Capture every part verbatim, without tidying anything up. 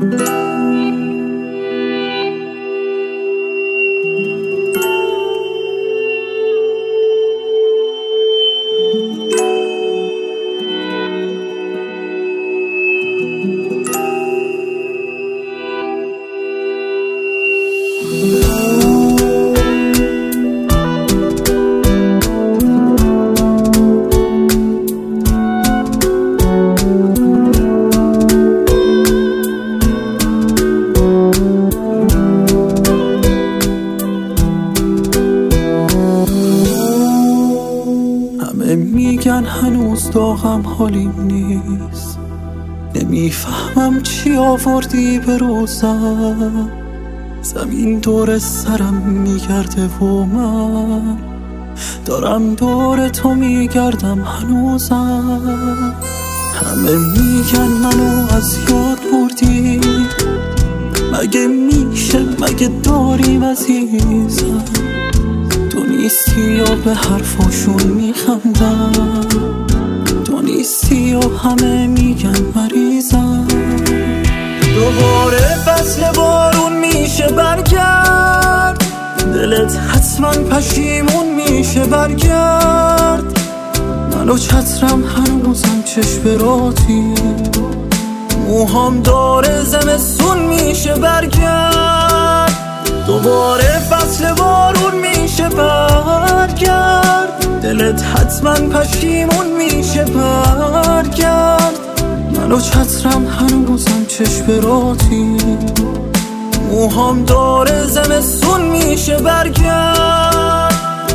میگن هنوز داغم حالیم نیست، نمیفهمم چی آوردی به روزم. زمین دور سرم میگرده و من دارم دور تو میگردم هنوزم. همه میگن منو از یاد بردی، مگه میشه، مگه داریم عزیزم؟ تو نیستی و به حرفاشون میخندم، تو نیستی و همه میگن مریضم. دوباره فصل بارون میشه برگرد، دلت حتما پشیمون میشه برگرد. من و چترم هنوزم چشم راتی، موهام داره زمستون میشه برگرد. دوباره فصل بارون میشه برگرد، دلت حتما پشیمون میشه برگرد. من و چترم هنوزم چشم راتی، موهام داره زمستون میشه برگرد.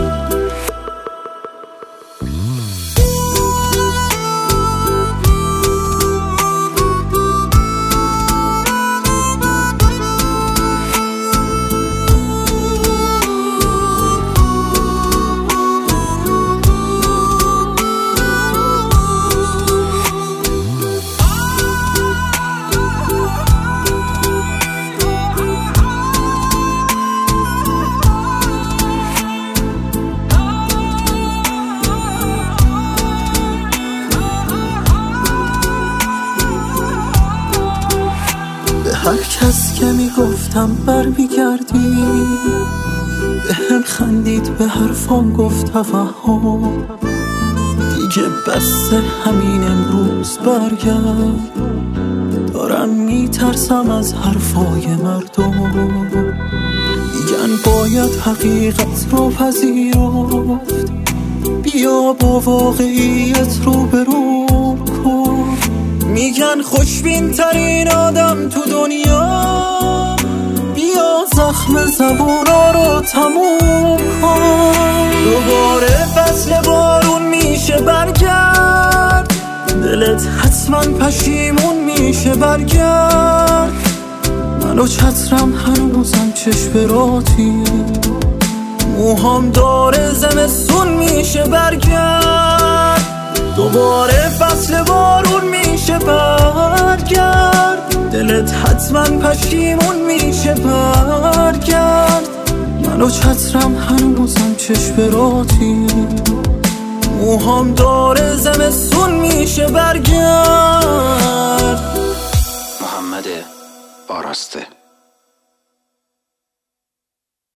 هر کس که میگفتم بر میگردی، به هم خندید، به حرفام گفت تفهم. دیگه بس همین امروز برگرد، دارم میترسم از حرفای مردم. میگن باید حقیقت رو پذیرفت، بیا با واقعیت رو برو کن. میگن خوشبین ترین آدم تو دنیا، بیا زخم زبونا رو تموم کن. دوباره فصل بارون میشه برگرد، دلت حتما پشیمون میشه برگرد. من و چترم هنوزم چشم راتی، موهام داره زمستون میشه برگرد. دوباره فصل بارون میشه برگرد، دلت حتما پشیمون میشه برگرد. من و چترم هنوزم چشم راتی، موهام داره زمستون میشه برگرد. محمد آراسته.